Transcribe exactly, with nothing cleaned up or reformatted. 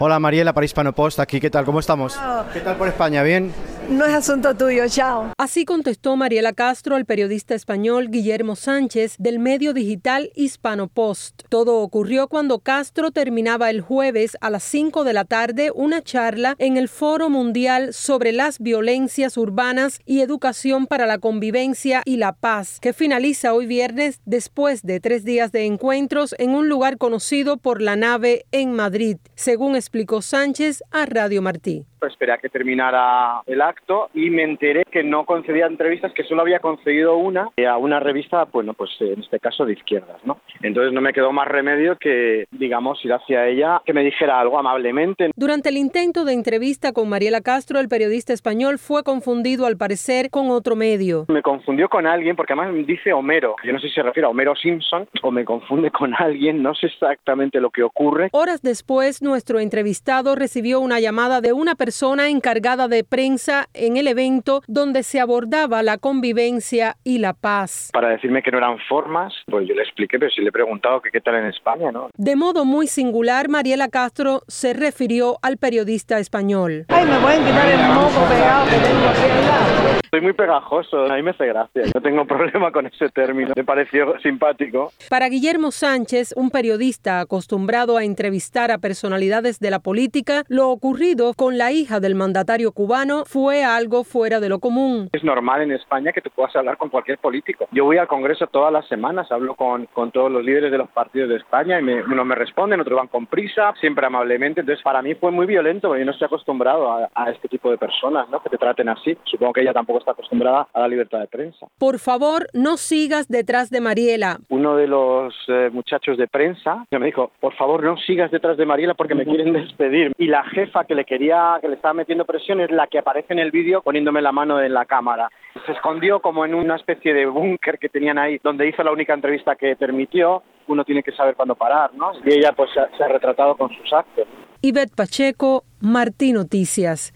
Hola Mariela, para Hispano Post, aquí, ¿qué tal? ¿Cómo estamos? Chao. ¿Qué tal por España? ¿Bien? No es asunto tuyo, chao. Así contestó Mariela Castro al periodista español Guillermo Sánchez del medio digital Hispano Post. Todo ocurrió cuando Castro terminaba el jueves a las cinco de la tarde una charla en el Foro Mundial sobre las Violencias Urbanas y Educación para la Convivencia y la Paz, que finaliza hoy viernes después de tres días de encuentros en un lugar conocido por La Nave en Madrid, según explicó Sánchez a Radio Martí. Esperé a que terminara el acto y me enteré que no concedía entrevistas, que solo había concedido una a una revista, bueno, pues en este caso de izquierdas, ¿no? Entonces no me quedó más remedio que, digamos, ir hacia ella, que me dijera algo amablemente. Durante el intento de entrevista con Mariela Castro, el periodista español fue confundido al parecer con otro medio. Me confundió con alguien, porque además dice Homero. Yo no sé si se refiere a Homero Simpson o me confunde con alguien, no sé exactamente lo que ocurre. Horas después, nuestro entrevistado recibió una llamada de una persona persona encargada de prensa en el evento donde se abordaba la convivencia y la paz. Para decirme que no eran formas, pues yo le expliqué, pero sí le he preguntado que qué tal en España, ¿no? De modo muy singular, Mariela Castro se refirió al periodista español. Ay, me pueden quitar el moco pegado que tengo aquí al lado. Soy muy pegajoso, a mí me hace gracia. No tengo problema con ese término, me pareció simpático. Para Guillermo Sánchez, un periodista acostumbrado a entrevistar a personalidades de la política, lo ocurrido con la hija del mandatario cubano fue algo fuera de lo común. Es normal en España que tú puedas hablar con cualquier político. Yo voy al Congreso todas las semanas, hablo con, con todos los líderes de los partidos de España y me, unos me responden, otros van con prisa, siempre amablemente. Entonces para mí fue muy violento, porque yo no estoy acostumbrado a, a este tipo de personas, ¿no? Que te traten así. Supongo que ella tampoco está acostumbrada a la libertad de prensa. Por favor, no sigas detrás de Mariela. Uno de los eh, muchachos de prensa me dijo, por favor no sigas detrás de Mariela porque me quieren despedir. Y la jefa que le quería, que le estaba metiendo presión es la que aparece en el vídeo poniéndome la mano en la cámara. Se escondió como en una especie de búnker que tenían ahí, donde hizo la única entrevista que permitió. Uno tiene que saber cuándo parar, ¿no? Y ella pues se ha, se ha retratado con sus actos. Ivette Pacheco, Martí Noticias.